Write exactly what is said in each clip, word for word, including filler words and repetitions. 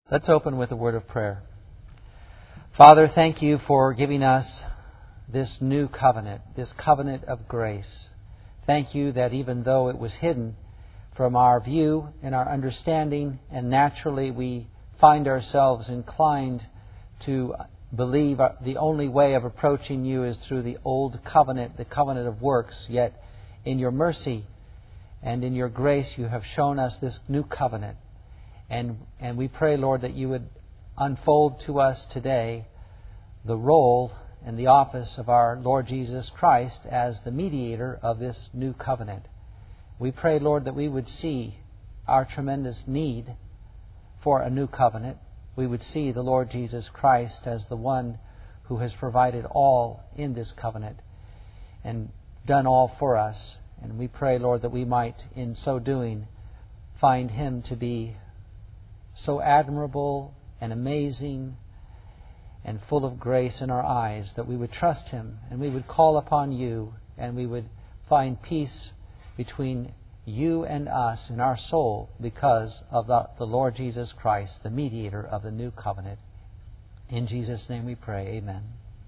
Let's open with a word of prayer. Father, thank you for giving us this new covenant, this covenant of grace. Thank you that even though it was hidden from our view and our understanding, and naturally we find ourselves inclined to believe the only way of approaching you is through the old covenant, the covenant of works, yet in your mercy and in your grace you have shown us this new covenant. And and we pray, Lord, that you would unfold to us today the role and the office of our Lord Jesus Christ as the mediator of this new covenant. We pray, Lord, that we would see our tremendous need for a new covenant. We would see the Lord Jesus Christ as the one who has provided all in this covenant and done all for us. And we pray, Lord, that we might, in so doing, find Him to be so admirable and amazing and full of grace in our eyes that we would trust Him and we would call upon you and we would find peace between you and us in our soul because of the, the Lord Jesus Christ, the mediator of the new covenant. In Jesus' name we pray. Amen.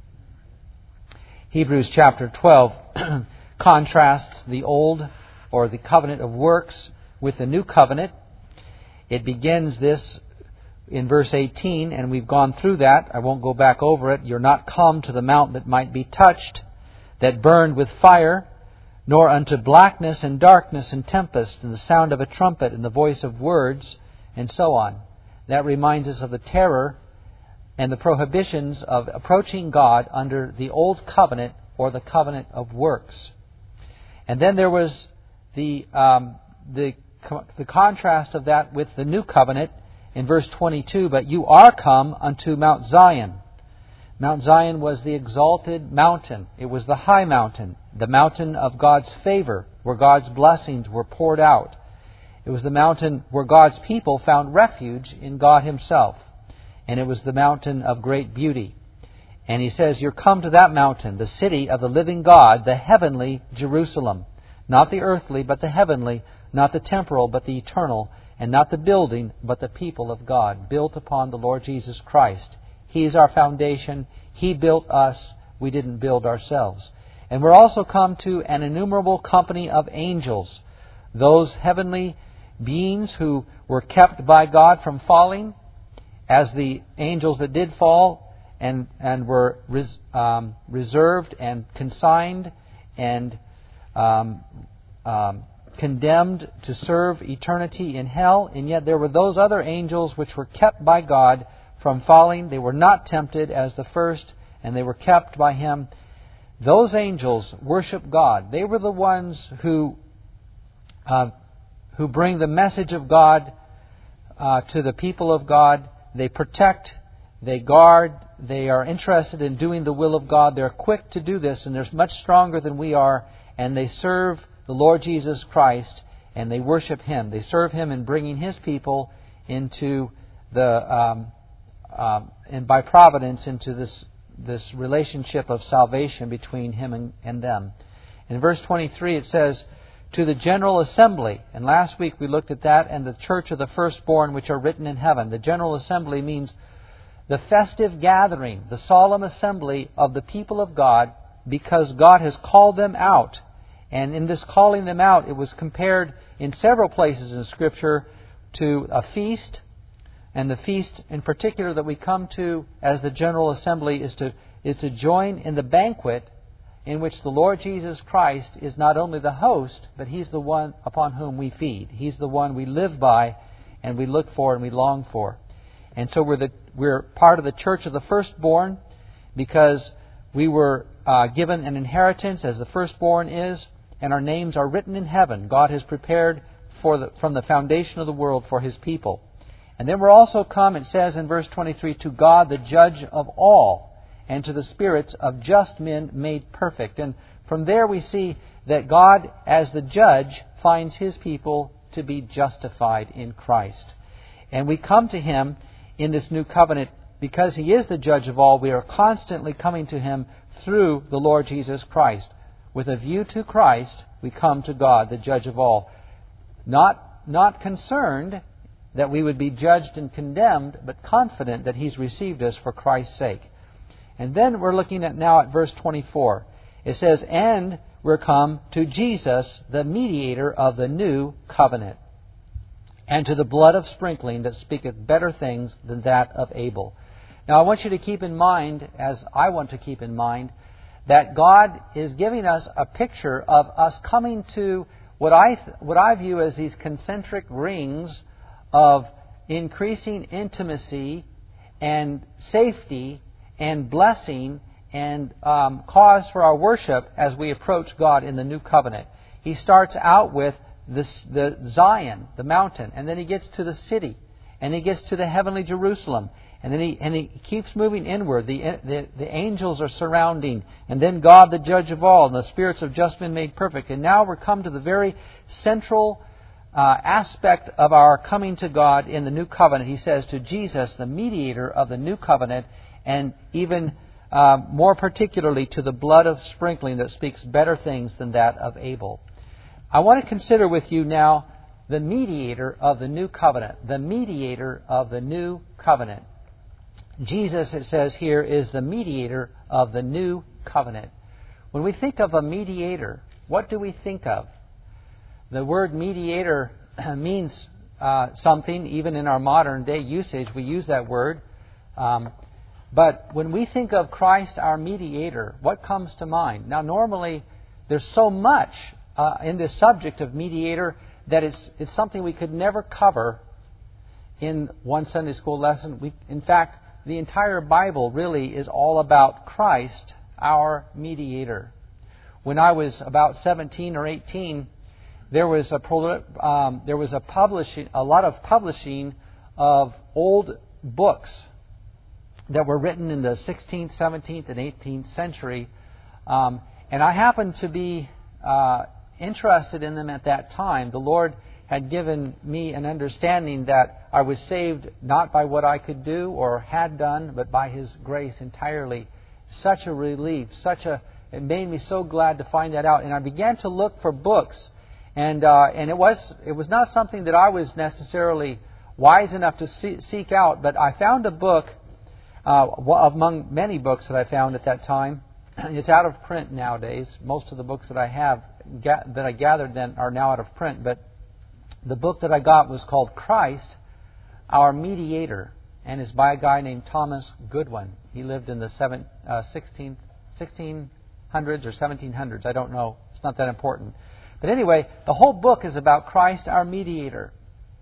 Hebrews chapter twelve contrasts the old or the covenant of works with the new covenant. It begins this in verse eighteen, and we've gone through that. I won't go back over it. You're not come to the mount that might be touched, that burned with fire, nor unto blackness and darkness and tempest, and the sound of a trumpet and the voice of words, and so on. That reminds us of the terror and the prohibitions of approaching God under the old covenant or the covenant of works. And then there was the um, the the contrast of that with the new covenant in verse twenty-two. But you are come unto Mount Zion. Mount Zion was the exalted mountain. It was the high mountain, the mountain of God's favor, where God's blessings were poured out. It was the mountain where God's people found refuge in God Himself. And it was the mountain of great beauty. And He says, you're come to that mountain, the city of the living God, the heavenly Jerusalem. Not the earthly, but the heavenly. Not the temporal, but the eternal. And not the building, but the people of God, built upon the Lord Jesus Christ. He is our foundation. He built us. We didn't build ourselves. And we're also come to an innumerable company of angels, those heavenly beings who were kept by God from falling, as the angels that did fall and and were res, um, reserved and consigned and um, um, condemned to serve eternity in hell. And yet there were those other angels which were kept by God from falling. They were not tempted as the first, and they were kept by Him. Those angels worship God. They were the ones who uh, who bring the message of God uh, to the people of God. They protect, they guard, they are interested in doing the will of God. They're quick to do this, and they're much stronger than we are, and they serve the Lord Jesus Christ, and they worship Him. They serve Him in bringing His people into the, um, um, and by providence, into this this relationship of salvation between Him and, and them. In verse twenty-three it says, to the general assembly. And last week we looked at that, and the church of the firstborn which are written in heaven. The general assembly means the festive gathering, the solemn assembly of the people of God, because God has called them out. And in this calling them out, it was compared in several places in Scripture to a feast. And the feast in particular that we come to as the general assembly is to is to join in the banquet in which the Lord Jesus Christ is not only the host, but He's the one upon whom we feed. He's the one we live by and we look for and we long for. And so we're the we're part of the church of the firstborn because we were uh, given an inheritance as the firstborn is, and our names are written in heaven. God has prepared for the, from the foundation of the world for His people. And then we're also come, it says in verse twenty-three, to God the judge of all, and to the spirits of just men made perfect. And from there we see that God, as the judge, finds His people to be justified in Christ. And we come to Him in this new covenant because He is the judge of all. We are constantly coming to Him through the Lord Jesus Christ. With a view to Christ, we come to God, the judge of all. Not, not concerned that we would be judged and condemned, but confident that He's received us for Christ's sake. And then we're looking at now at verse twenty-four. It says, "And we're come to Jesus, the mediator of the new covenant, and to the blood of sprinkling that speaketh better things than that of Abel." Now I want you to keep in mind, as I want to keep in mind, that God is giving us a picture of us coming to what I th- what I view as these concentric rings of increasing intimacy and safety and blessing and um, cause for our worship as we approach God in the new covenant. He starts out with this, the Zion, the mountain, and then he gets to the city, and he gets to the heavenly Jerusalem, and then he and he keeps moving inward. The, the the angels are surrounding, and then God, the judge of all, and the spirits have just been made perfect. And now we're come to the very central uh, aspect of our coming to God in the new covenant. He says, to Jesus, the mediator of the new covenant, and even uh, more particularly to the blood of sprinkling that speaks better things than that of Abel. I want to consider with you now the mediator of the new covenant. The mediator of the new covenant. Jesus, it says here, is the mediator of the new covenant. When we think of a mediator, what do we think of? The word mediator means uh, something, even in our modern day usage, we use that word. Um, but when we think of Christ, our mediator, what comes to mind? Now, normally, there's so much uh, in this subject of mediator that it's it's something we could never cover in one Sunday school lesson. We, in fact, the entire Bible really is all about Christ, our mediator. When I was about seventeen or eighteen, there was a um, there was a publishing a lot of publishing of old books that were written in the sixteenth, seventeenth, and eighteenth century, um, and I happened to be uh, interested in them at that time. The Lord had given me an understanding that I was saved not by what I could do or had done, but by His grace entirely. Such a relief, such a it made me so glad to find that out. And I began to look for books, and uh, and it was it was not something that I was necessarily wise enough to see, seek out, but I found a book uh, among many books that I found at that time. It's out of print nowadays. Most of the books that I have ga- that I gathered then are now out of print, but the book that I got was called Christ, Our Mediator, and is by a guy named Thomas Goodwin. He lived in the seven, uh, sixteen, sixteen hundreds or seventeen hundreds. I don't know. It's not that important. But anyway, the whole book is about Christ, our mediator.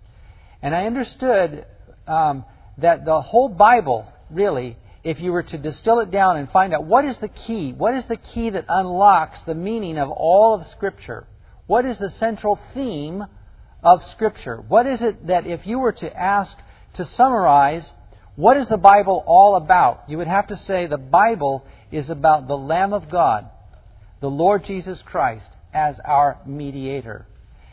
And I understood um, that the whole Bible, really, if you were to distill it down and find out what is the key, what is the key that unlocks the meaning of all of Scripture? What is the central theme of Scripture? What is it that if you were to ask to summarize, what is the Bible all about? You would have to say the Bible is about the Lamb of God, the Lord Jesus Christ, as our mediator.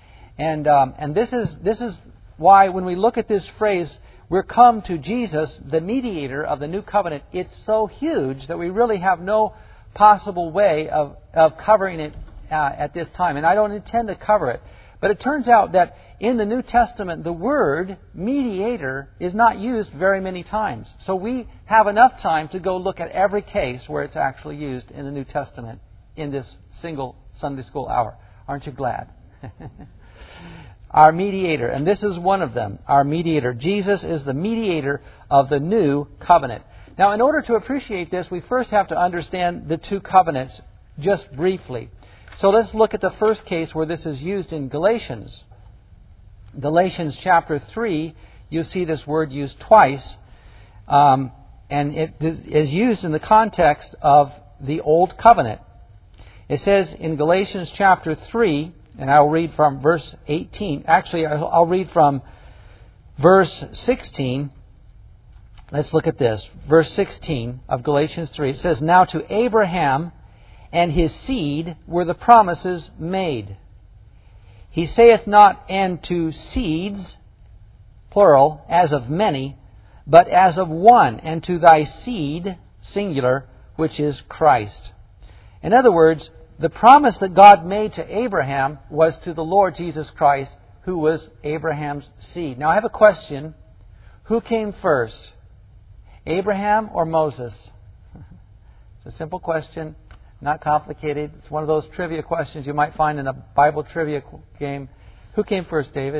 And um, and this is this is why when we look at this phrase, we're come to Jesus, the mediator of the new covenant, it's so huge that we really have no possible way of, of covering it uh, at this time. And I don't intend to cover it. But it turns out that in the New Testament, the word mediator is not used very many times. So we have enough time to go look at every case where it's actually used in the New Testament in this single Sunday school hour. Aren't you glad? Our mediator, and this is one of them, our mediator. Jesus is the mediator of the new covenant. Now, in order to appreciate this, we first have to understand the two covenants just briefly. So let's look at the first case where this is used in Galatians. Galatians chapter three, you see this word used twice, um, and it is used in the context of the Old Covenant. It says in Galatians chapter three, and I'll read from verse eighteen. Actually, I'll read from verse sixteen. Let's look at this. Verse sixteen of Galatians three. It says, "Now to Abraham and his seed were the promises made. He saith not, and to seeds, plural, as of many, but as of one, and to thy seed, singular, which is Christ." In other words, the promise that God made to Abraham was to the Lord Jesus Christ, who was Abraham's seed. Now I have a question. Who came first? Abraham or Moses? It's a simple question, not complicated. It's one of those trivia questions you might find in a Bible trivia game. Who came first, David?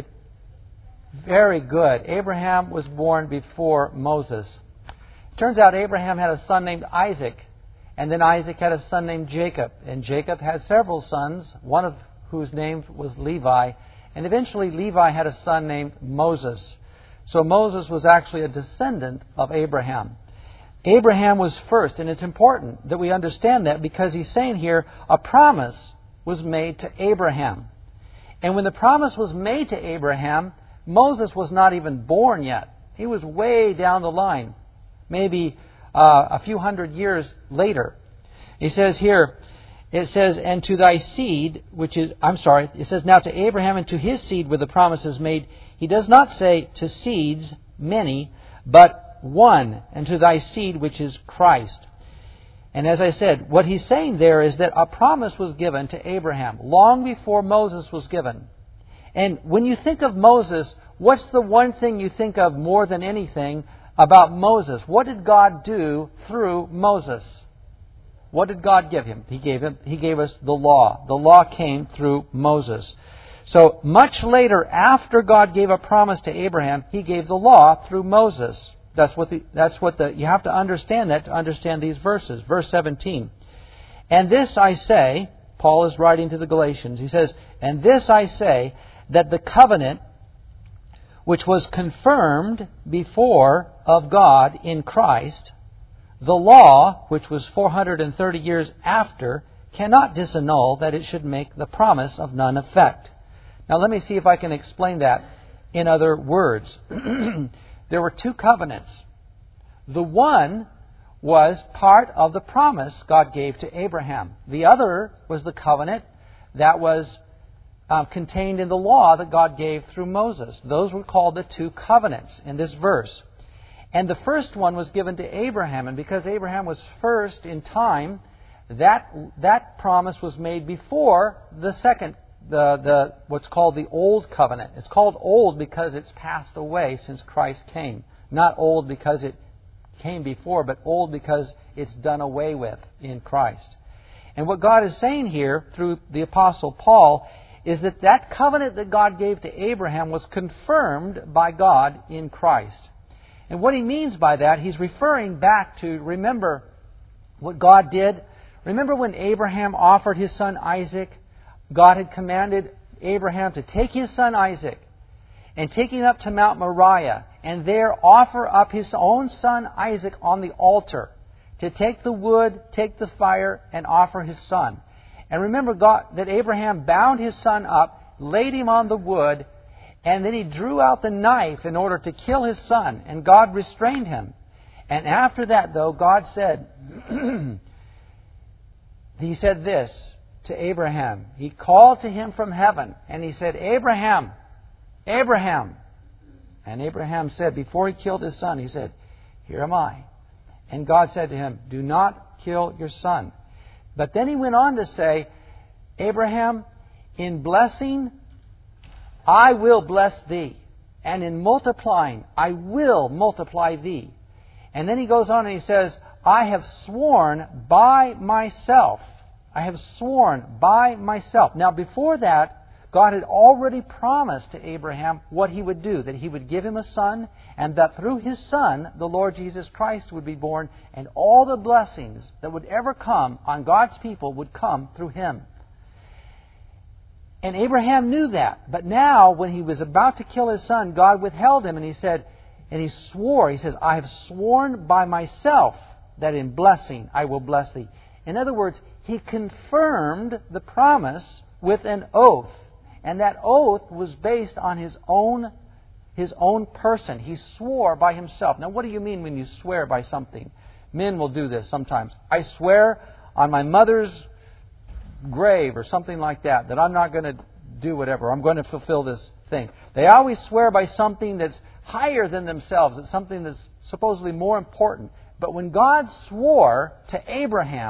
Very good. Abraham was born before Moses. It turns out Abraham had a son named Isaac, and then Isaac had a son named Jacob, and Jacob had several sons, one of whose name was Levi, and eventually Levi had a son named Moses. So Moses was actually a descendant of Abraham. Abraham was first, and it's important that we understand that because he's saying here a promise was made to Abraham. And when the promise was made to Abraham, Moses was not even born yet. He was way down the line, maybe uh, a few hundred years later. He says here, it says, and to thy seed, which is, I'm sorry, it says, now to Abraham and to his seed were the promises made. He does not say to seeds, many, but one, and to thy seed, which is Christ. And as I said, what he's saying there is that a promise was given to Abraham long before Moses was given. And when you think of Moses, what's the one thing you think of more than anything about Moses? What did God do through Moses? What did God give him? He gave him, He gave us the law. The law came through Moses. So much later, after God gave a promise to Abraham, He gave the law through Moses. That's what the, that's what the, you have to understand that to understand these verses. Verse seventeen. And this I say, Paul is writing to the Galatians, he says, and this I say, that the covenant which was confirmed before of God in Christ, the law, which was four hundred thirty years after, cannot disannul that it should make the promise of none effect. Now let me see if I can explain that in other words. There were two covenants. The one was part of the promise God gave to Abraham. The other was the covenant that was uh, contained in the law that God gave through Moses. Those were called the two covenants in this verse. And the first one was given to Abraham, and because Abraham was first in time, that that promise was made before the second, the the what's called the Old Covenant. It's called old because it's passed away since Christ came. Not old because it came before, but old because it's done away with in Christ. And what God is saying here through the Apostle Paul is that that covenant that God gave to Abraham was confirmed by God in Christ. And what he means by that, he's referring back to, remember what God did. Remember when Abraham offered his son Isaac? God had commanded Abraham to take his son Isaac and take him up to Mount Moriah and there offer up his own son Isaac on the altar, to take the wood, take the fire, and offer his son. And remember God, that Abraham bound his son up, laid him on the wood, and then he drew out the knife in order to kill his son, and God restrained him. And after that, though, God said, He said this to Abraham. He called to him from heaven, and He said, Abraham, Abraham. And Abraham said, before he killed his son, he said, here am I. And God said to him, do not kill your son. But then He went on to say, Abraham, in blessing, I will bless thee. And in multiplying, I will multiply thee. And then He goes on and He says, I have sworn by myself. I have sworn by myself. Now before that, God had already promised to Abraham what He would do, that He would give him a son, and that through his son, the Lord Jesus Christ would be born, and all the blessings that would ever come on God's people would come through him. And Abraham knew that. But now, when he was about to kill his son, God withheld him, and he said, and he swore, he says, I have sworn by myself that in blessing I will bless thee. In other words, He confirmed the promise with an oath. And that oath was based on his own, his own person. He swore by himself. Now, what do you mean when you swear by something? Men will do this sometimes. I swear on my mother's grave or something like that, that I'm not going to do whatever. I'm going to fulfill this thing. They always swear by something that's higher than themselves. It's something that's supposedly more important. But when God swore to Abraham,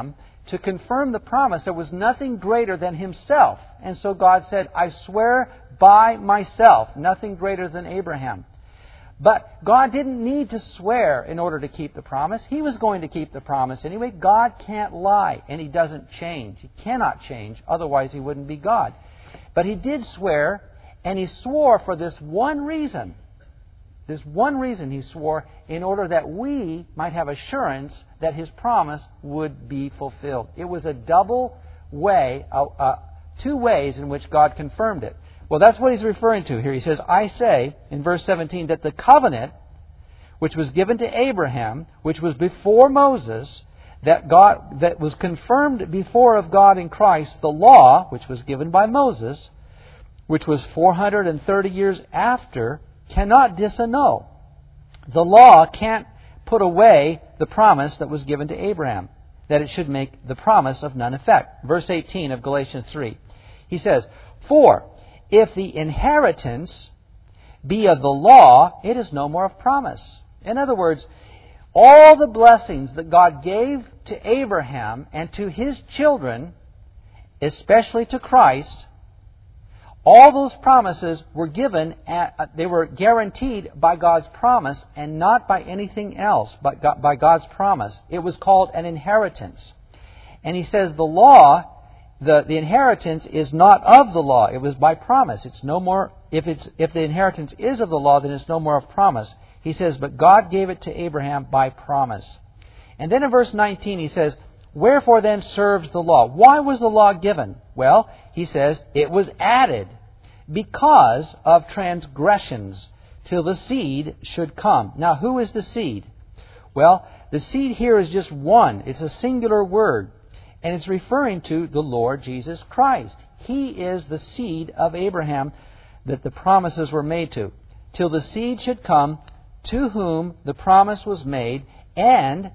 to confirm the promise, there was nothing greater than Himself. And so God said, I swear by myself, nothing greater than Abraham. But God didn't need to swear in order to keep the promise. He was going to keep the promise anyway. God can't lie, and He doesn't change. He cannot change, otherwise He wouldn't be God. But He did swear, and He swore for this one reason. This one reason He swore, in order that we might have assurance that His promise would be fulfilled. It was a double way, uh, uh, two ways in which God confirmed it. Well, that's what He's referring to here. He says, I say, in verse seventeen, that the covenant which was given to Abraham, which was before Moses, that God that was confirmed before of God in Christ, the law, which was given by Moses, which was four hundred thirty years after, cannot disannul. The law can't put away the promise that was given to Abraham, that it should make the promise of none effect. Verse eighteen of Galatians three. He says, For if the inheritance be of the law, it is no more of promise. In other words, all the blessings that God gave to Abraham and to his children, especially to Christ, all those promises were given, at, they were guaranteed by God's promise and not by anything else, but by God's promise. It was called an inheritance. And he says the law, the, the inheritance is not of the law. It was by promise. It's no more, if it's if the inheritance is of the law, then it's no more of promise. He says, but God gave it to Abraham by promise. And then in verse nineteen he says, Wherefore then serves the law? Why was the law given? Well, he says, it was added because of transgressions, till the seed should come. Now, who is the seed? Well, the seed here is just one. It's a singular word. And it's referring to the Lord Jesus Christ. He is the seed of Abraham that the promises were made to. Till the seed should come, to whom the promise was made, and,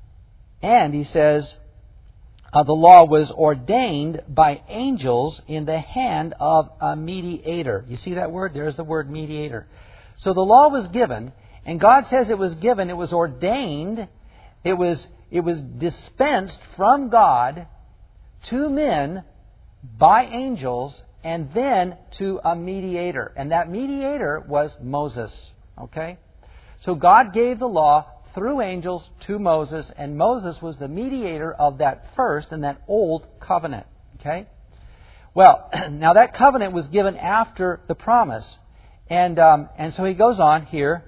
and he says, Uh, the law was ordained by angels in the hand of a mediator. You see that word? There's the word mediator. So the law was given, and God says it was given, it was ordained, it was, it was dispensed from God to men by angels, and then to a mediator. And that mediator was Moses. Okay? So God gave the law through angels to Moses, and Moses was the mediator of that first and that old covenant. Okay? Well, now that covenant was given after the promise. And, um, and so he goes on here.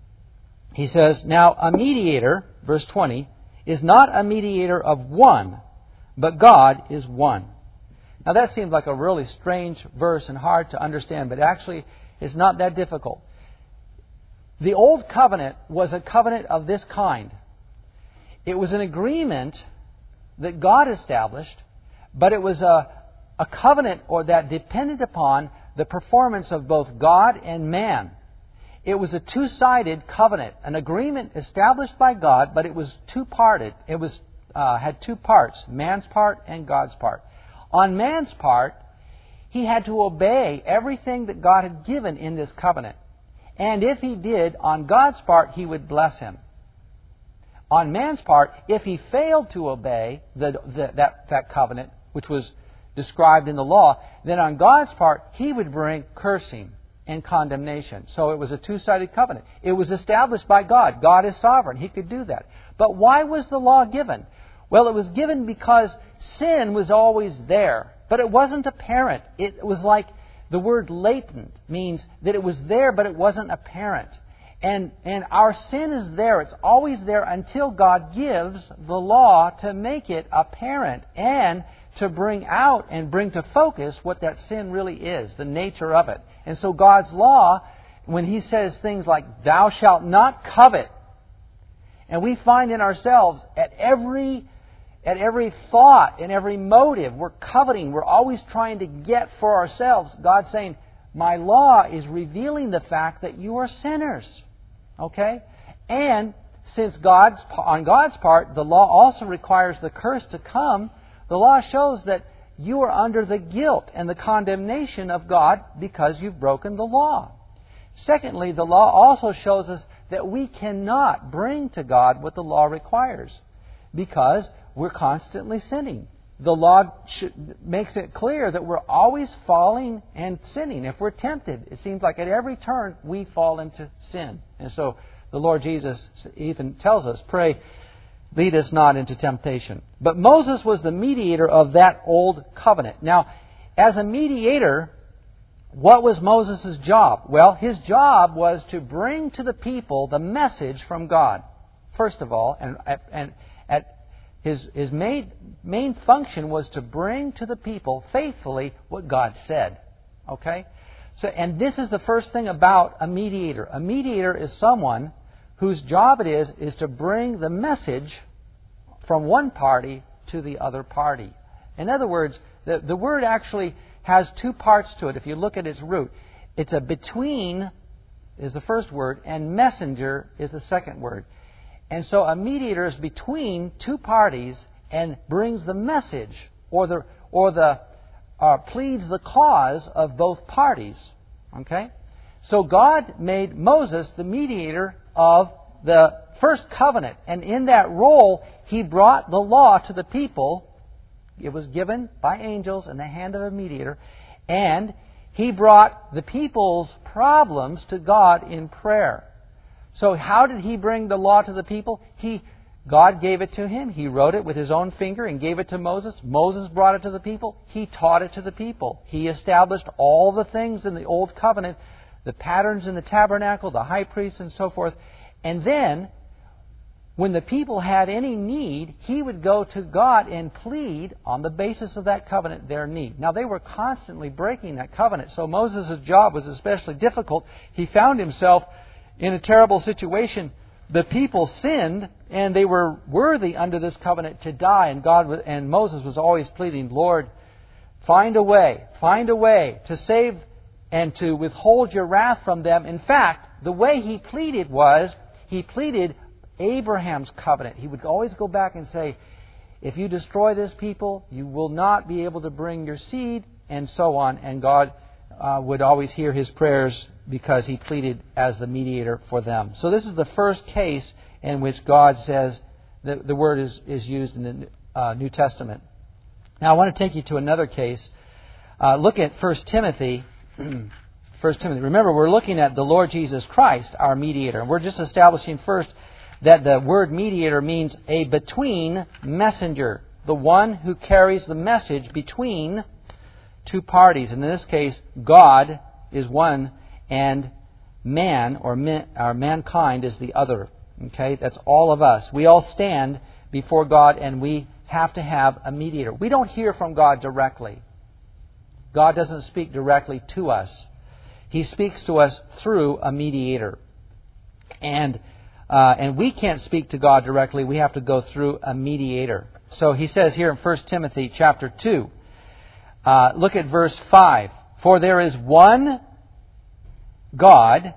He says, Now a mediator, verse twenty, is not a mediator of one, but God is one. Now that seems like a really strange verse and hard to understand, but actually it's not that difficult. The old covenant was a covenant of this kind. It was an agreement that God established, but it was a, a covenant or that depended upon the performance of both God and man. It was a two-sided covenant, an agreement established by God, but it was two-parted. It was uh, had two parts, man's part and God's part. On man's part, he had to obey everything that God had given in this covenant. And if he did, on God's part, he would bless him. On man's part, if he failed to obey the, the, that, that covenant, which was described in the law, then on God's part, he would bring cursing and condemnation. So it was a two-sided covenant. It was established by God. God is sovereign. He could do that. But why was the law given? Well, it was given because sin was always there, but it wasn't apparent. It was like the word latent means that it was there, but it wasn't apparent. And, and our sin is there. It's always there until God gives the law to make it apparent and to bring out and bring to focus what that sin really is, the nature of it. And so God's law, when He says things like, Thou shalt not covet, and we find in ourselves at every At every thought, in every motive, we're coveting. We're always trying to get for ourselves. God's saying, my law is revealing the fact that you are sinners. Okay? And since God's on God's part, the law also requires the curse to come, the law shows that you are under the guilt and the condemnation of God because you've broken the law. Secondly, the law also shows us that we cannot bring to God what the law requires. Because we're constantly sinning. The law should, makes it clear that we're always falling and sinning. If we're tempted, it seems like at every turn we fall into sin. And so the Lord Jesus even tells us, pray, lead us not into temptation. But Moses was the mediator of that old covenant. Now, as a mediator, what was Moses' job? Well, his job was to bring to the people the message from God, first of all, and, and at his, his main, main function was to bring to the people faithfully what God said. Okay? So, and this is the first thing about a mediator. A mediator is someone whose job it is, is to bring the message from one party to the other party. In other words, the, the word actually has two parts to it. If you look at its root, it's a between is the first word, and messenger is the second word. And so a mediator is between two parties and brings the message or the or the uh, pleads the cause of both parties. Okay? So God made Moses the mediator of the first covenant, and in that role he brought the law to the people. It was given by angels in the hand of a mediator, and he brought the people's problems to God in prayer. So how did he bring the law to the people? He, God gave it to him. He wrote it with his own finger and gave it to Moses. Moses brought it to the people. He taught it to the people. He established all the things in the Old Covenant, the patterns in the tabernacle, the high priest, and so forth. And then, when the people had any need, he would go to God and plead on the basis of that covenant their need. Now, they were constantly breaking that covenant, so Moses' job was especially difficult. He found himself in a terrible situation. The people sinned, and they were worthy under this covenant to die. And God was, and Moses was always pleading, Lord, find a way, find a way to save and to withhold your wrath from them. In fact, the way he pleaded was, he pleaded Abraham's covenant. He would always go back and say, if you destroy this people, you will not be able to bring your seed, and so on. And God uh, would always hear his prayers because he pleaded as the mediator for them. So this is the first case in which God says the, the word is, is used in the uh, New Testament. Now I want to take you to another case. Uh, look at First Timothy. First Timothy. Remember, we're looking at the Lord Jesus Christ, our mediator. And we're just establishing first that the word mediator means a between messenger, the one who carries the message between two parties. And in this case, God is one and man or, man, or mankind is the other. Okay, that's all of us. We all stand before God and we have to have a mediator. We don't hear from God directly. God doesn't speak directly to us. He speaks to us through a mediator. And uh, and we can't speak to God directly. We have to go through a mediator. So he says here in First Timothy chapter two, uh, look at verse five. For there is one God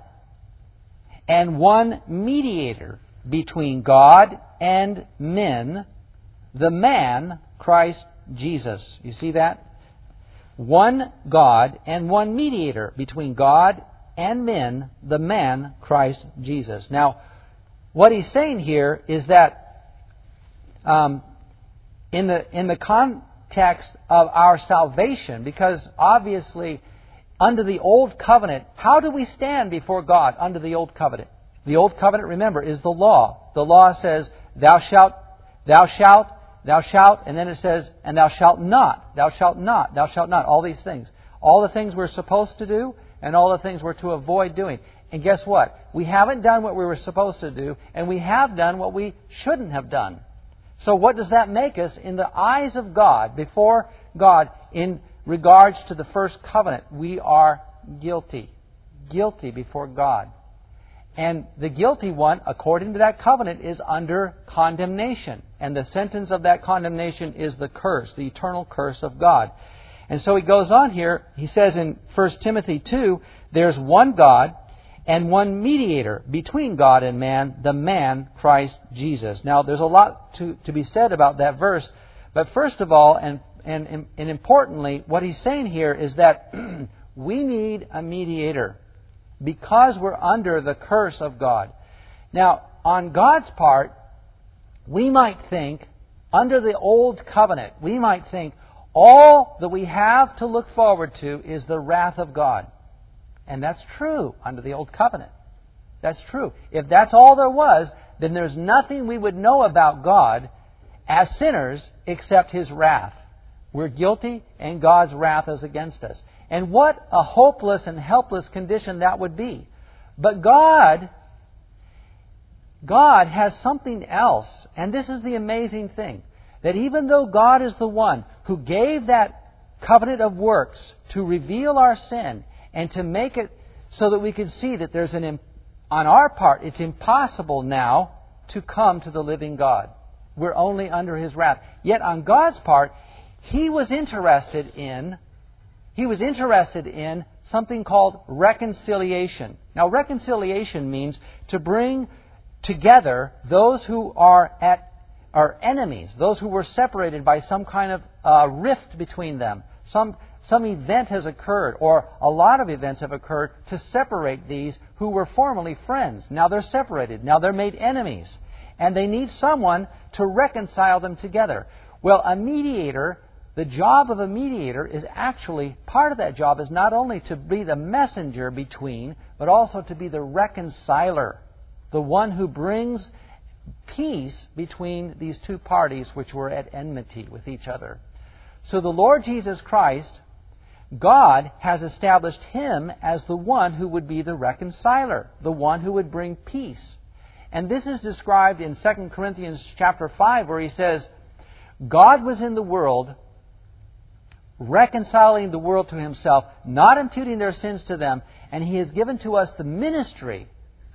and one mediator between God and men, the man Christ Jesus. You see that? One God and one mediator between God and men, the man Christ Jesus. Now, what he's saying here is that um, in the in the context of our salvation, because obviously under the Old Covenant, how do we stand before God under the Old Covenant? The Old Covenant, remember, is the law. The law says, thou shalt, thou shalt, thou shalt, and then it says, and thou shalt not, thou shalt not, thou shalt not, all these things. All the things we're supposed to do, and all the things we're to avoid doing. And guess what? We haven't done what we were supposed to do, and we have done what we shouldn't have done. So what does that make us in the eyes of God, before God, in regards to the first covenant? We are guilty. Guilty before God. And the guilty one, according to that covenant, is under condemnation. And the sentence of that condemnation is the curse, the eternal curse of God. And so he goes on here, he says in First Timothy two, there's one God and one mediator between God and man, the man Christ Jesus. Now, there's a lot to, to be said about that verse, but first of all, and, and, and importantly, what he's saying here is that we need a mediator because we're under the curse of God. Now, on God's part, we might think, under the old covenant, we might think all that we have to look forward to is the wrath of God. And that's true under the old covenant. That's true. If that's all there was, then there's nothing we would know about God as sinners except His wrath. We're guilty and God's wrath is against us. And what a hopeless and helpless condition that would be. But God, God has something else. And this is the amazing thing. That even though God is the one who gave that covenant of works to reveal our sin and to make it so that we could see that there's an, on our part, it's impossible now to come to the living God. We're only under His wrath. Yet on God's part, He was interested in, He was interested in something called reconciliation. Now, reconciliation means to bring together those who are at are enemies, those who were separated by some kind of uh, rift between them. Some some event has occurred, or a lot of events have occurred to separate these who were formerly friends. Now they're separated. Now they're made enemies. And they need someone to reconcile them together. Well, a mediator, the job of a mediator is actually, part of that job is not only to be the messenger between, but also to be the reconciler, the one who brings peace between these two parties which were at enmity with each other. So the Lord Jesus Christ, God has established Him as the one who would be the reconciler, the one who would bring peace. And this is described in Second Corinthians chapter five, where he says, God was in the world, reconciling the world to Himself, not imputing their sins to them, and He has given to us the ministry,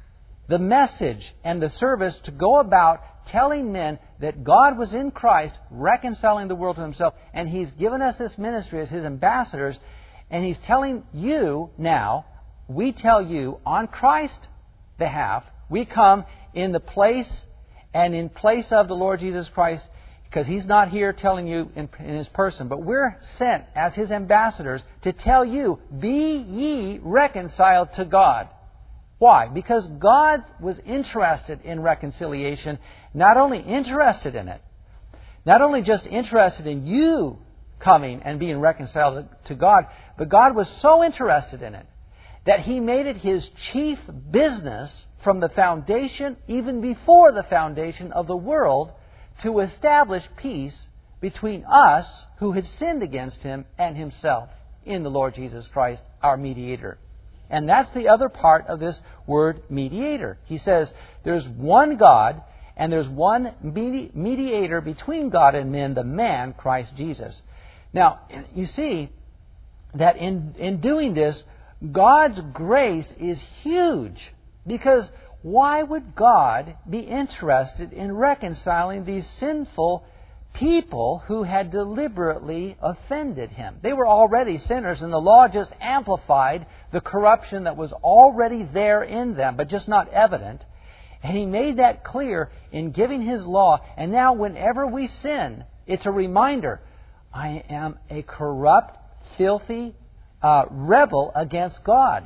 the message and the service to go about telling men that God was in Christ, reconciling the world to Himself, and He's given us this ministry as His ambassadors, and He's telling you now, we tell you on Christ's behalf, we come in the place and in place of the Lord Jesus Christ, because He's not here telling you in, in His person, but we're sent as His ambassadors to tell you, be ye reconciled to God. Why? Because God was interested in reconciliation, not only interested in it, not only just interested in you coming and being reconciled to God, but God was so interested in it that He made it His chief business from the foundation, even before the foundation of the world, to establish peace between us who had sinned against Him and Himself in the Lord Jesus Christ, our mediator. And that's the other part of this word mediator. He says there's one God and there's one medi- mediator between God and men, the man, Christ Jesus. Now, you see that in, in doing this, God's grace is huge. Because why would God be interested in reconciling these sinful people who had deliberately offended Him? They were already sinners, and the law just amplified the corruption that was already there in them, but just not evident. And He made that clear in giving His law. And now whenever we sin, it's a reminder, I am a corrupt, filthy uh, rebel against God.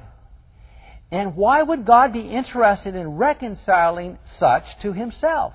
And why would God be interested in reconciling such to Himself?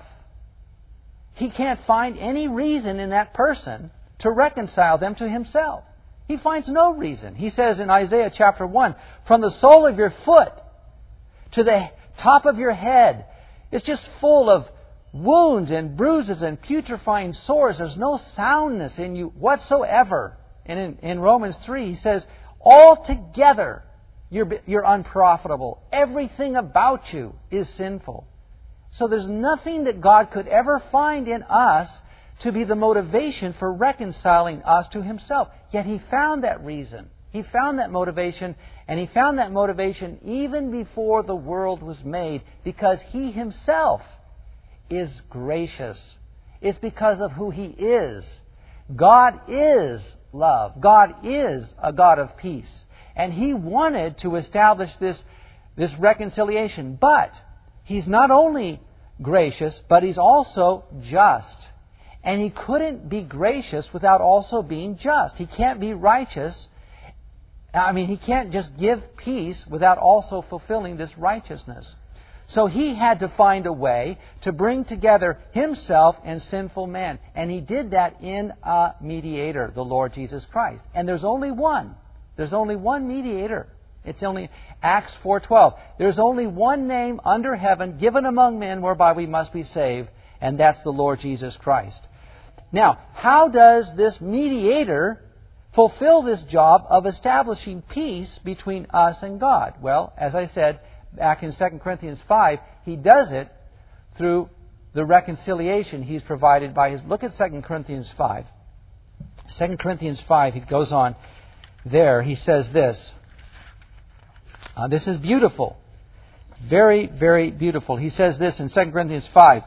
He can't find any reason in that person to reconcile them to Himself. He finds no reason. He says in Isaiah chapter one, from the sole of your foot to the top of your head, it's just full of wounds and bruises and putrefying sores. There's no soundness in you whatsoever. And in, in Romans three, he says, altogether you're, you're unprofitable. Everything about you is sinful. So there's nothing that God could ever find in us to be the motivation for reconciling us to Himself. Yet He found that reason. He found that motivation, and He found that motivation even before the world was made, because He Himself is gracious. It's because of who He is. God is love. God is a God of peace. And He wanted to establish this, this reconciliation. But He's not only gracious, but He's also just. And He couldn't be gracious without also being just. He can't be righteous. I mean, He can't just give peace without also fulfilling this righteousness. So He had to find a way to bring together Himself and sinful man. And He did that in a mediator, the Lord Jesus Christ. And there's only one. There's only one mediator. It's only Acts four twelve. There's only one name under heaven given among men whereby we must be saved, and that's the Lord Jesus Christ. Now, how does this mediator fulfill this job of establishing peace between us and God? Well, as I said back in Second Corinthians five, He does it through the reconciliation He's provided by His... Look at Second Corinthians five. Second Corinthians five, he goes on there. He says this. Uh, this is beautiful. Very, very beautiful. He says this in Second Corinthians five.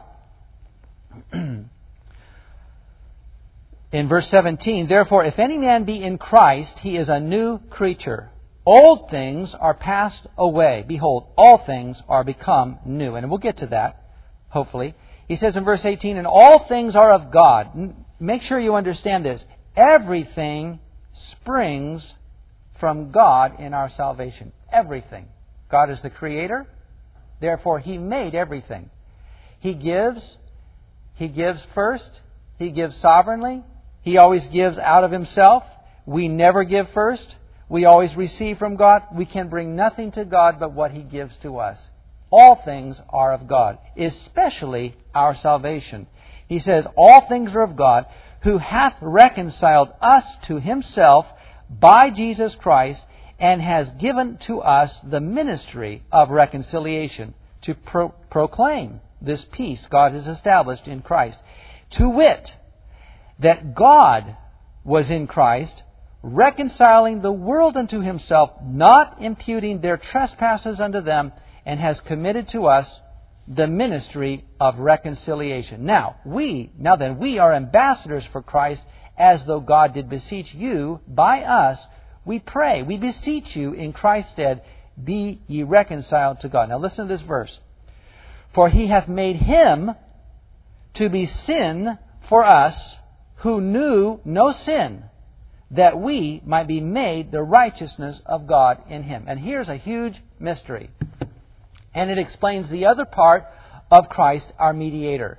In verse seventeen, therefore, if any man be in Christ, he is a new creature. Old things are passed away. Behold, all things are become new. And we'll get to that, hopefully. He says in verse eighteen, and all things are of God. Make sure you understand this. Everything springs from God in our salvation. Everything. God is the Creator. Therefore, He made everything. He gives. He gives first. He gives sovereignly. He always gives out of Himself. We never give first. We always receive from God. We can bring nothing to God but what He gives to us. All things are of God, especially our salvation. He says, all things are of God, who hath reconciled us to Himself by Jesus Christ, and has given to us the ministry of reconciliation, to pro- proclaim this peace God has established in Christ. To wit, that God was in Christ, reconciling the world unto Himself, not imputing their trespasses unto them, and has committed to us the ministry of reconciliation. Now, we, now then, we are ambassadors for Christ, as though God did beseech you by us. We pray, we beseech you in Christ's stead, be ye reconciled to God. Now listen to this verse. For He hath made Him to be sin for us, who knew no sin, that we might be made the righteousness of God in Him. And here's a huge mystery. And it explains the other part of Christ, our mediator.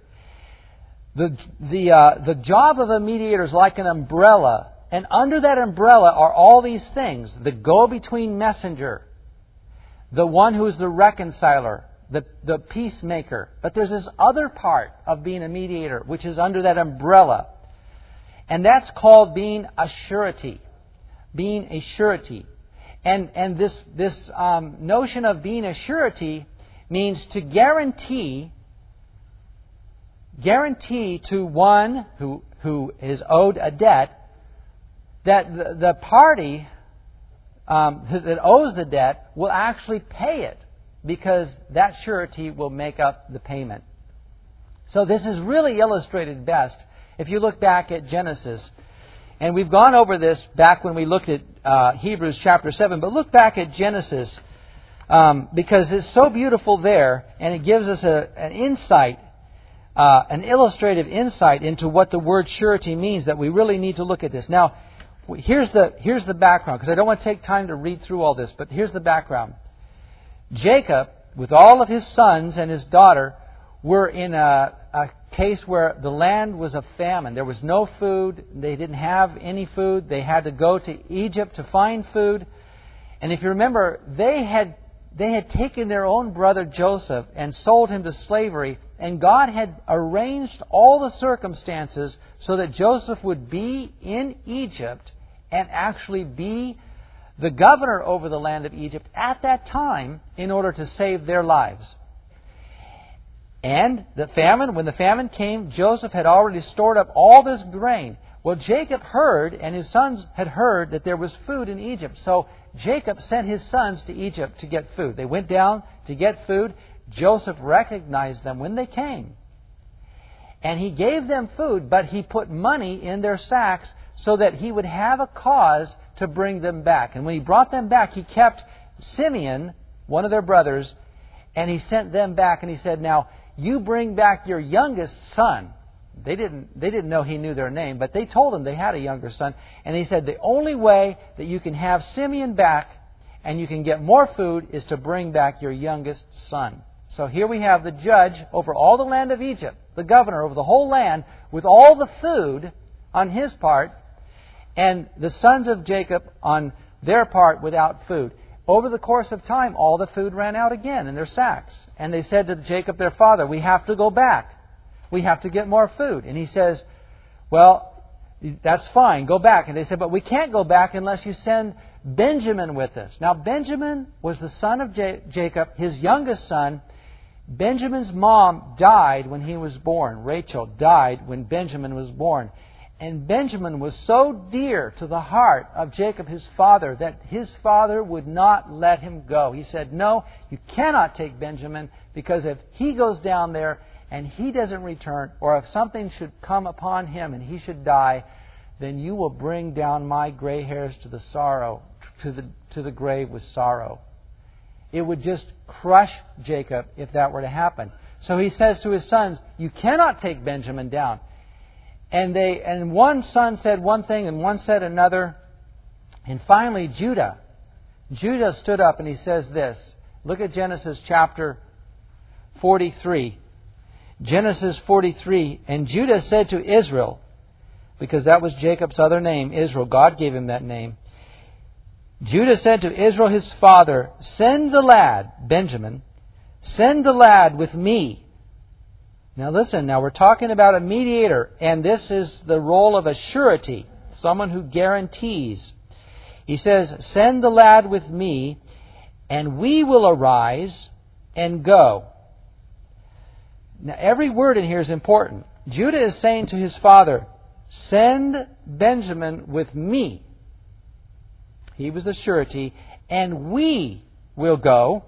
The, the, uh, the job of a mediator is like an umbrella. And under that umbrella are all these things. The go-between messenger. The one who is the reconciler. The, the peacemaker. But there's this other part of being a mediator, which is under that umbrella. And that's called being a surety. Being a surety. And, and this, this um, notion of being a surety means to guarantee, guarantee to one who, who is owed a debt, that the, the party um, that owes the debt will actually pay it, because that surety will make up the payment. So this is really illustrated best if you look back at Genesis. And we've gone over this back when we looked at uh, Hebrews chapter seven. But look back at Genesis, um, because it's so beautiful there, and it gives us a, an insight, uh, an illustrative insight into what the word surety means, that we really need to look at this. Now, here's the, here's the background, because I don't want to take time to read through all this, but here's the background. Jacob, with all of his sons and his daughter, were in a, a case where the land was a famine. There was no food. They didn't have any food. They had to go to Egypt to find food. And if you remember, they had they had taken their own brother Joseph and sold him to slavery. And God had arranged all the circumstances so that Joseph would be in Egypt and actually be the governor over the land of Egypt at that time in order to save their lives. And the famine, when the famine came, Joseph had already stored up all this grain. Well, Jacob heard, and his sons had heard, that there was food in Egypt. So Jacob sent his sons to Egypt to get food. They went down to get food. Joseph recognized them when they came. And he gave them food, but he put money in their sacks so that he would have a cause to bring them back. And when he brought them back, he kept Simeon, one of their brothers, and he sent them back, and he said, now, you bring back your youngest son. They didn't, they didn't know he knew their name, but they told him they had a younger son. And he said, the only way that you can have Simeon back and you can get more food is to bring back your youngest son. So here we have the judge over all the land of Egypt, the governor over the whole land, with all the food on his part, and the sons of Jacob on their part without food. Over the course of time, all the food ran out again in their sacks. And they said to Jacob, their father, we have to go back. We have to get more food. And he says, well, that's fine, go back. And they said, but we can't go back unless you send Benjamin with us. Now, Benjamin was the son of J- Jacob, his youngest son. Benjamin's mom died when he was born. Rachel died when Benjamin was born. And Benjamin was so dear to the heart of Jacob, his father, that his father would not let him go. He said, no, you cannot take Benjamin, because if he goes down there and he doesn't return, or if something should come upon him and he should die, then you will bring down my gray hairs to the sorrow, to the, to the grave with sorrow. It would just crush Jacob if that were to happen. So he says to his sons, you cannot take Benjamin down. And they and one son said one thing and one said another. And finally Judah. Judah stood up and he says this. Look at Genesis chapter forty-three. Genesis forty-three. And Judah said to Israel, because that was Jacob's other name, Israel. God gave him that name. Judah said to Israel his father, send the lad, Benjamin, send the lad with me. Now listen, now we're talking about a mediator, and this is the role of a surety, someone who guarantees. He says, send the lad with me, and we will arise and go. Now every word in here is important. Judah is saying to his father, send Benjamin with me. He was the surety, and we will go.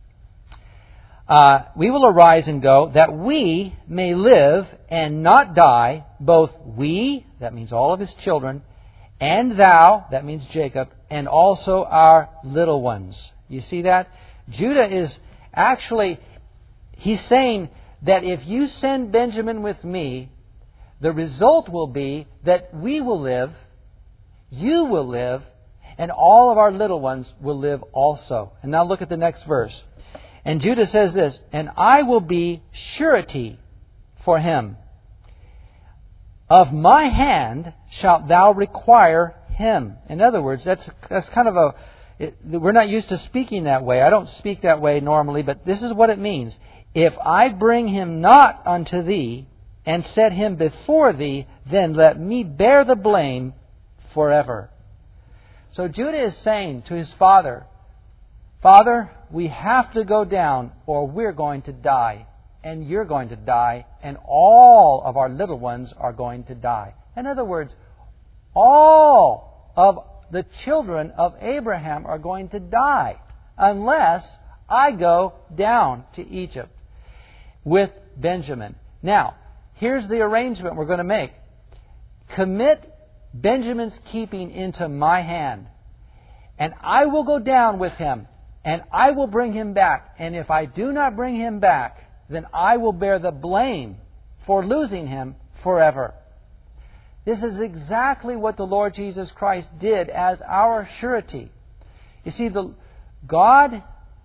Uh, we will arise and go, that we may live and not die, both we, that means all of his children, and thou, that means Jacob, and also our little ones. You see that? Judah is actually, he's saying that if you send Benjamin with me, the result will be that we will live, you will live, and all of our little ones will live also. And now look at the next verse. And Judah says this, and I will be surety for him. Of my hand shalt thou require him. In other words, that's that's kind of a... It, we're not used to speaking that way. I don't speak that way normally, but this is what it means. If I bring him not unto thee, and set him before thee, then let me bear the blame forever. So Judah is saying to his father, Father, we have to go down or we're going to die. And you're going to die. And all of our little ones are going to die. In other words, all of the children of Abraham are going to die unless I go down to Egypt with Benjamin. Now, here's the arrangement we're going to make. Commit Benjamin's keeping into my hand, and I will go down with him, and I will bring him back. And if I do not bring him back, then I will bear the blame for losing him forever. This is exactly what the Lord Jesus Christ did as our surety. You see, the God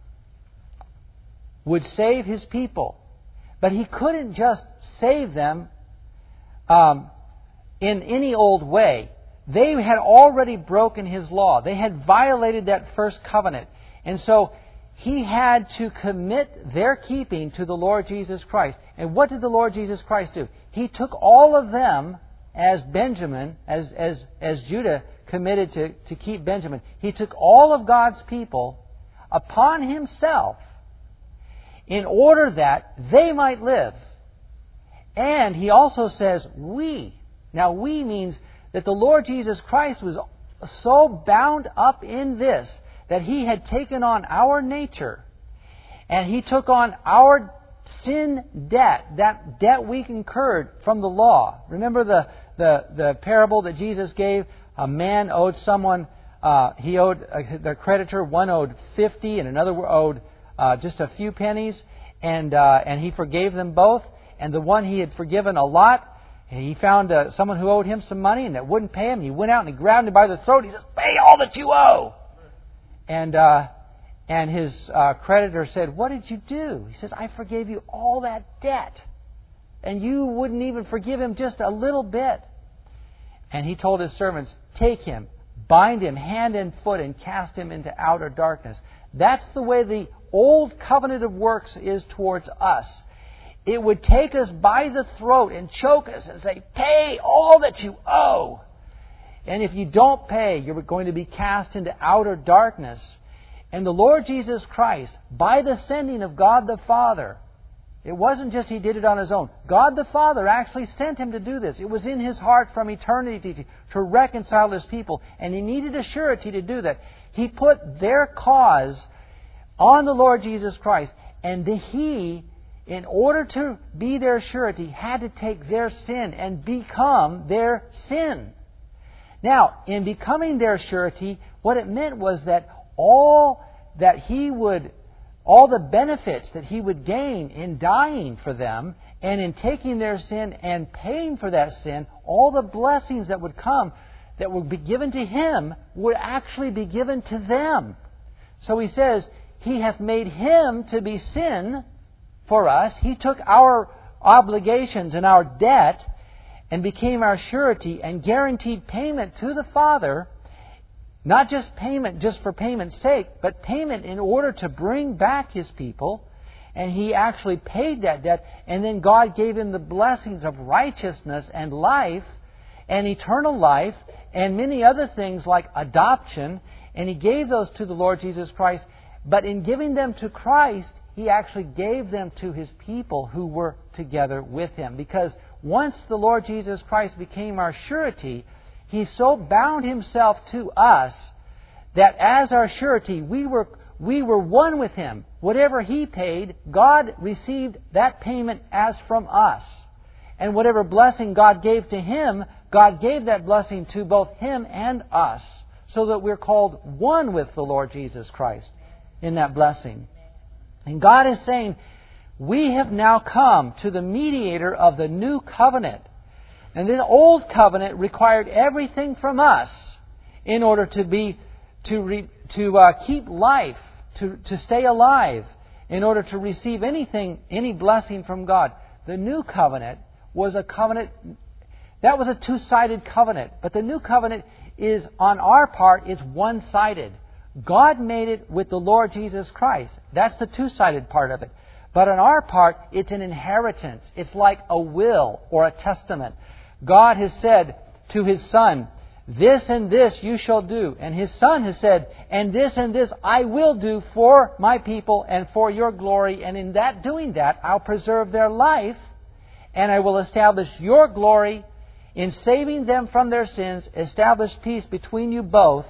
would save His people, but He couldn't just save them um, in any old way. They had already broken His law. They had violated that first covenant. And so He had to commit their keeping to the Lord Jesus Christ. And what did the Lord Jesus Christ do? He took all of them as Benjamin, as, as, as Judah committed to, to keep Benjamin. He took all of God's people upon Himself in order that they might live. And He also says, we. Now, we means that the Lord Jesus Christ was so bound up in this that He had taken on our nature, and He took on our sin debt, that debt we incurred from the law. Remember the, the, the parable that Jesus gave? A man owed someone, uh, he owed uh, their creditor, one owed fifty and another owed uh, just a few pennies, and, uh, and he forgave them both. And the one he had forgiven a lot, he found uh, someone who owed him some money and that wouldn't pay him. He went out and he grabbed him by the throat. He says, "Pay all that you owe." And uh, and his uh, creditor said, "What did you do?" He says, "I forgave you all that debt. And you wouldn't even forgive him just a little bit." And he told his servants, "Take him, bind him hand and foot, and cast him into outer darkness." That's the way the old covenant of works is towards us. It would take us by the throat and choke us and say, "Pay all that you owe." And if you don't pay, you're going to be cast into outer darkness. And the Lord Jesus Christ, by the sending of God the Father, it wasn't just He did it on His own. God the Father actually sent Him to do this. It was in His heart from eternity to, to reconcile His people. And He needed a surety to do that. He put their cause on the Lord Jesus Christ. And He, in order to be their surety, had to take their sin and become their sin. Now, in becoming their surety, what it meant was that all that He would all the benefits that He would gain in dying for them and in taking their sin and paying for that sin, all the blessings that would come that would be given to Him would actually be given to them. So He says, He hath made Him to be sin for us. He took our obligations and our debt and became our surety and guaranteed payment to the Father. Not just payment just for payment's sake, but payment in order to bring back His people. And He actually paid that debt. And then God gave Him the blessings of righteousness and life and eternal life and many other things like adoption. And He gave those to the Lord Jesus Christ. But in giving them to Christ, He actually gave them to His people who were together with Him. Because once the Lord Jesus Christ became our surety, He so bound Himself to us that as our surety, we were we were one with Him. Whatever He paid, God received that payment as from us. And whatever blessing God gave to Him, God gave that blessing to both Him and us, so that we're called one with the Lord Jesus Christ in that blessing. And God is saying, we have now come to the mediator of the new covenant. And the old covenant required everything from us in order to be to re, to uh, keep life, to to stay alive, in order to receive anything, any blessing from God. The new covenant was a covenant that was a two-sided covenant, but the new covenant is on our part is one-sided. God made it with the Lord Jesus Christ. That's the two-sided part of it. But on our part, it's an inheritance. It's like a will or a testament. God has said to His Son, "This and this you shall do." And His Son has said, "And this and this I will do for my people and for your glory. And in that doing that, I'll preserve their life, and I will establish your glory in saving them from their sins, establish peace between you both."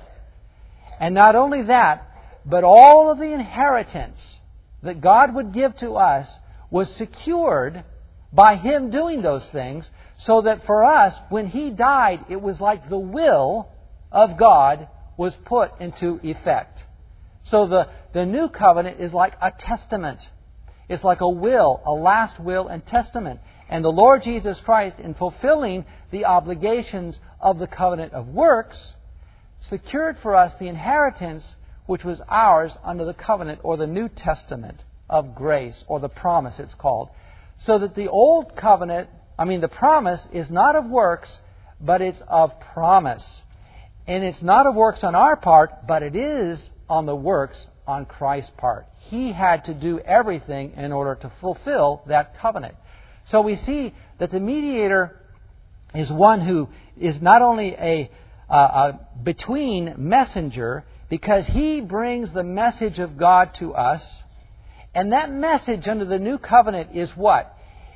And not only that, but all of the inheritance that God would give to us was secured by Him doing those things, so that for us, when He died, it was like the will of God was put into effect. So the, the new covenant is like a testament. It's like a will, a last will and testament. And the Lord Jesus Christ, in fulfilling the obligations of the covenant of works, secured for us the inheritance which was ours under the covenant or the New Testament of grace, or the promise it's called. So that the old covenant, I mean the promise, is not of works, but it's of promise. And it's not of works on our part, but it is on the works on Christ's part. He had to do everything in order to fulfill that covenant. So we see that the mediator is one who is not only a, uh, a between messenger, because he brings the message of God to us. And that message under the new covenant is what?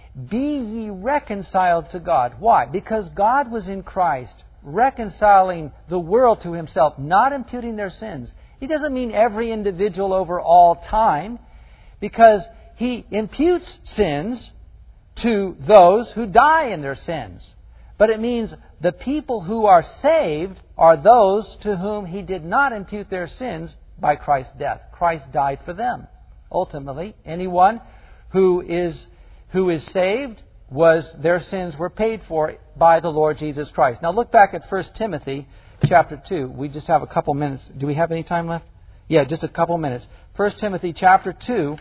Be ye reconciled to God. Why? Because God was in Christ, reconciling the world to Himself, not imputing their sins. He doesn't mean every individual over all time, because He imputes sins to those who die in their sins. But it means the people who are saved are those to whom He did not impute their sins by Christ's death. Christ died for them. Ultimately, anyone who is who is saved, was their sins were paid for by the Lord Jesus Christ. Now look back at First Timothy chapter two. We just have a couple minutes. Do we have any time left? Yeah, just a couple minutes. First Timothy chapter two,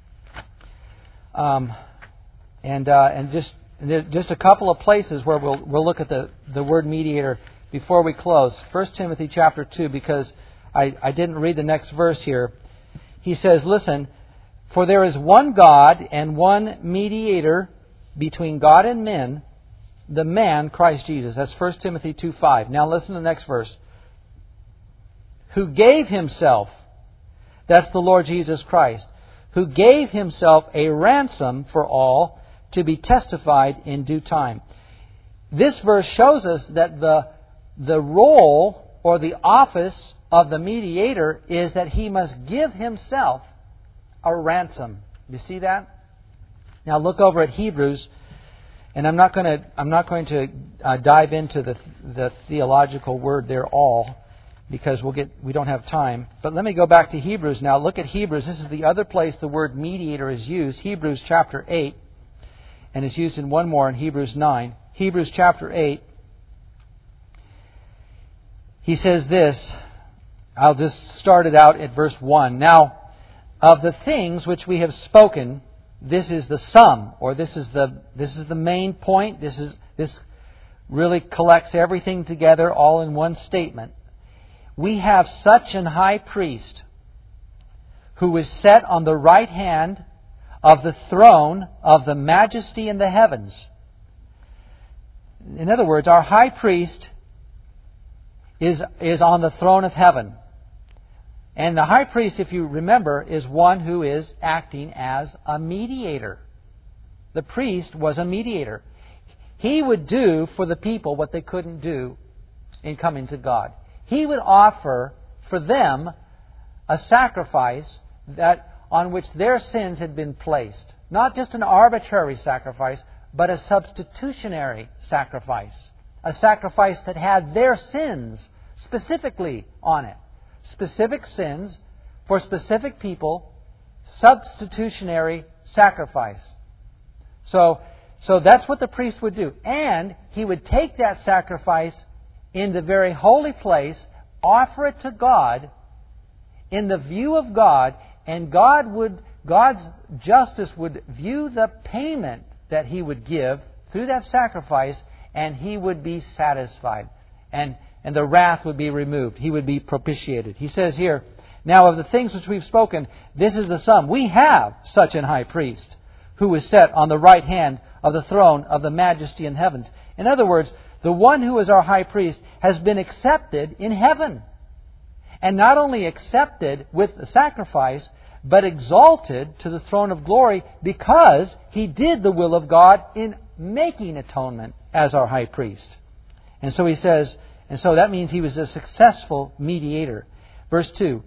um, and uh, and just just a couple of places where we'll we'll look at the, the word mediator before we close. First Timothy chapter two, because I, I didn't read the next verse here. He says, listen, for there is one God and one mediator between God and men, the man, Christ Jesus. That's First Timothy two five. Now listen to the next verse. Who gave himself, that's the Lord Jesus Christ, who gave himself a ransom for all to be testified in due time. This verse shows us that the, the role or the office of the mediator is that he must give himself a ransom. You see that? Now look over at Hebrews, and I'm not going to I'm not going to uh, dive into the the theological word there all, because we'll get we don't have time. But let me go back to Hebrews now. Look at Hebrews. This is the other place the word mediator is used. Hebrews chapter eight, and it's used in one more in Hebrews nine. Hebrews chapter eight. He says this. I'll just start it out at verse one. Now, of the things which we have spoken, this is the sum, or this is the this is the main point. This is this really collects everything together all in one statement. We have such an high priest who is set on the right hand of the throne of the majesty in the heavens. In other words, our high priest is is on the throne of heaven. And the high priest, if you remember, is one who is acting as a mediator. The priest was a mediator. He would do for the people what they couldn't do in coming to God. He would offer for them a sacrifice that on which their sins had been placed. Not just an arbitrary sacrifice, but a substitutionary sacrifice. A sacrifice that had their sins specifically on it. Specific sins for specific people, substitutionary sacrifice. So, so that's what the priest would do. And he would take that sacrifice in the very holy place, offer it to God in the view of God, and God would, God's justice would view the payment that he would give through that sacrifice, and he would be satisfied. And And the wrath would be removed. He would be propitiated. He says here, now of the things which we've spoken, this is the sum. We have such an high priest who is set on the right hand of the throne of the majesty in heavens. In other words, the one who is our high priest has been accepted in heaven. And not only accepted with the sacrifice, but exalted to the throne of glory because he did the will of God in making atonement as our high priest. And so he says, And so that means he was a successful mediator. Verse two,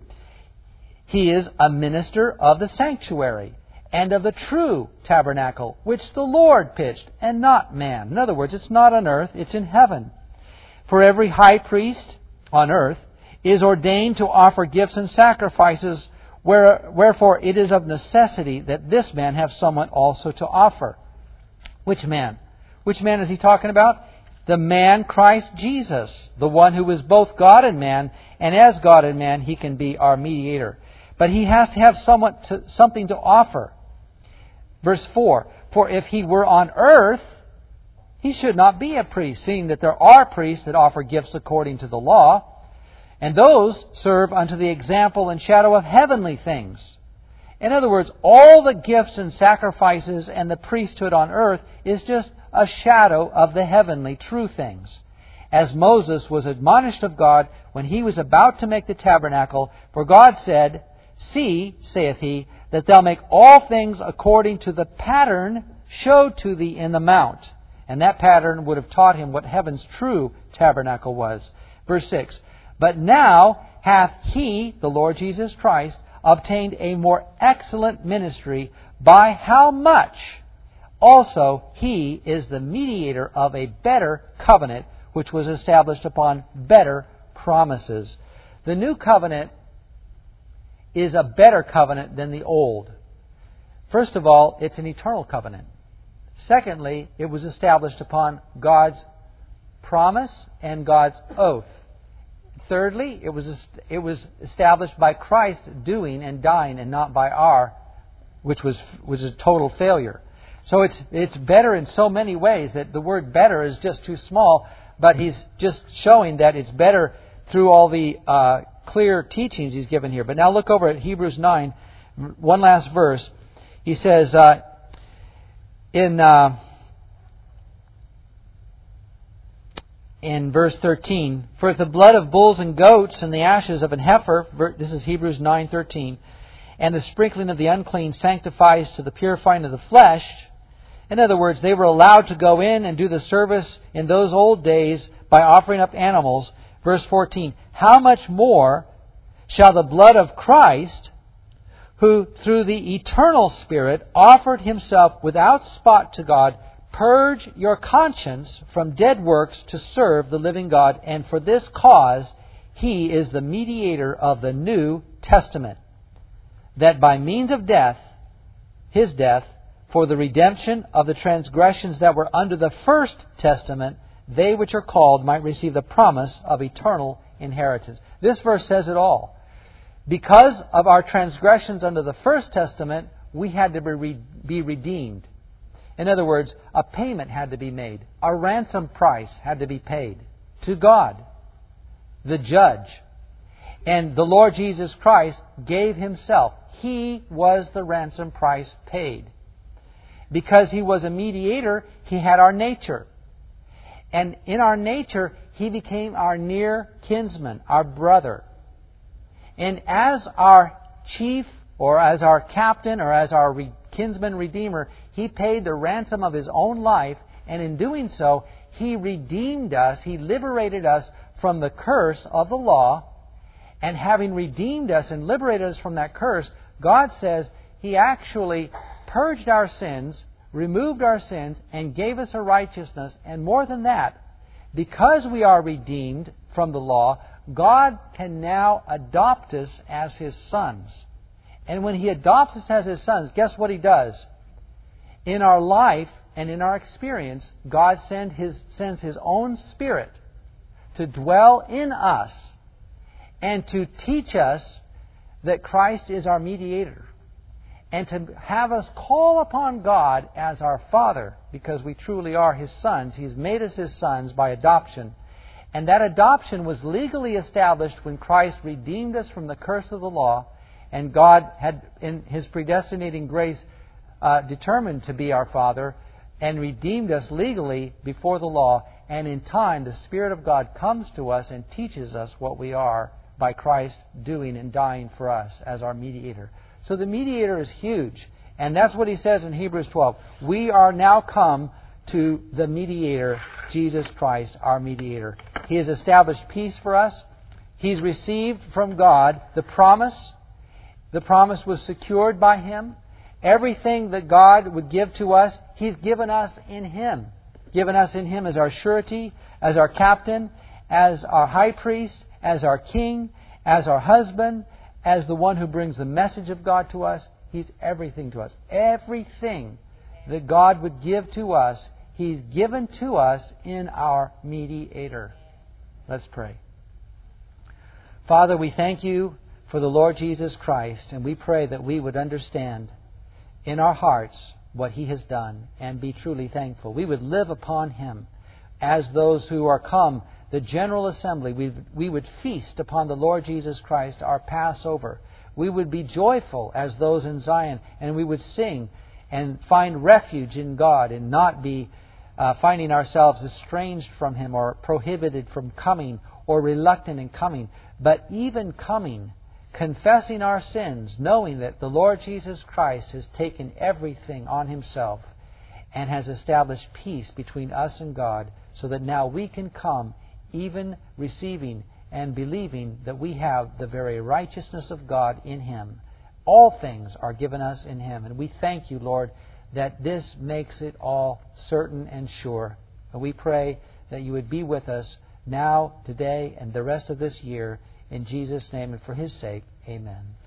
he is a minister of the sanctuary and of the true tabernacle, which the Lord pitched, and not man. In other words, it's not on earth, it's in heaven. For every high priest on earth is ordained to offer gifts and sacrifices, where, wherefore it is of necessity that this man have someone also to offer. Which man? Which man is he talking about? The man Christ Jesus, the one who is both God and man, and as God and man, he can be our mediator. But he has to have somewhat to, something to offer. Verse four, for if he were on earth, he should not be a priest, seeing that there are priests that offer gifts according to the law, and those serve unto the example and shadow of heavenly things. In other words, all the gifts and sacrifices and the priesthood on earth is just a shadow of the heavenly true things. As Moses was admonished of God when he was about to make the tabernacle, for God said, See, saith he, that thou make all things according to the pattern showed to thee in the mount. And that pattern would have taught him what heaven's true tabernacle was. Verse six, But now hath he, the Lord Jesus Christ, obtained a more excellent ministry, by how much also he is the mediator of a better covenant, which was established upon better promises. The new covenant is a better covenant than the old. First of all, it's an eternal covenant. Secondly, it was established upon God's promise and God's oath. thirdly, it was it was established by Christ doing and dying, and not by our, which was was a total failure. So it's it's better in so many ways that the word better is just too small, but he's just showing that it's better through all the uh, clear teachings he's given here. But now look over at Hebrews nine, one last verse. He says uh, in uh, in verse thirteen, "For if the blood of bulls and goats and the ashes of an heifer," this is Hebrews nine thirteen, "and the sprinkling of the unclean sanctifies to the purifying of the flesh," in other words, they were allowed to go in and do the service in those old days by offering up animals. Verse fourteen, "How much more shall the blood of Christ, who through the eternal Spirit offered himself without spot to God, purge your conscience from dead works to serve the living God? And for this cause he is the mediator of the New Testament, that by means of death, his death, for the redemption of the transgressions that were under the first testament, they which are called might receive the promise of eternal inheritance." This verse says it all. Because of our transgressions under the first testament, we had to be, be redeemed. In other words, a payment had to be made. A ransom price had to be paid to God, the judge. And the Lord Jesus Christ gave himself. He was the ransom price paid. Because he was a mediator, he had our nature. And in our nature, he became our near kinsman, our brother. And as our chief, or as our captain, or as our re- kinsman redeemer, he paid the ransom of his own life, and in doing so, he redeemed us, he liberated us from the curse of the law. And having redeemed us and liberated us from that curse, God says he actually purged our sins, removed our sins, and gave us a righteousness. And more than that, because we are redeemed from the law, God can now adopt us as his sons. And when he adopts us as his sons, guess what he does? In our life and in our experience, God send his, sends his own Spirit to dwell in us and to teach us that Christ is our mediator, and to have us call upon God as our Father, because we truly are his sons. He's made us his sons by adoption. And that adoption was legally established when Christ redeemed us from the curse of the law, and God had, in his predestinating grace, uh, determined to be our Father and redeemed us legally before the law. And in time, the Spirit of God comes to us and teaches us what we are by Christ doing and dying for us as our mediator. So the mediator is huge. And that's what he says in Hebrews twelve. We are now come to the mediator, Jesus Christ, our mediator. He has established peace for us. He's received from God the promise. The promise was secured by him. Everything that God would give to us, he's given us in him. Given us in him as our surety, as our captain, as our high priest, as our king, as our husband, as the one who brings the message of God to us. He's everything to us. Everything that God would give to us, he's given to us in our mediator. Let's pray. Father, we thank you for the Lord Jesus Christ, and we pray that we would understand in our hearts what he has done and be truly thankful. We would live upon him as those who are come, the general assembly. We, we would feast upon the Lord Jesus Christ, our Passover. We would be joyful as those in Zion, and we would sing and find refuge in God and not be uh, finding ourselves estranged from him or prohibited from coming or reluctant in coming. But even coming, confessing our sins, knowing that the Lord Jesus Christ has taken everything on himself and has established peace between us and God, so that now we can come even receiving and believing that we have the very righteousness of God in him. All things are given us in him. And we thank you, Lord, that this makes it all certain and sure. And we pray that you would be with us now, today, and the rest of this year. In Jesus' name and for his sake, amen.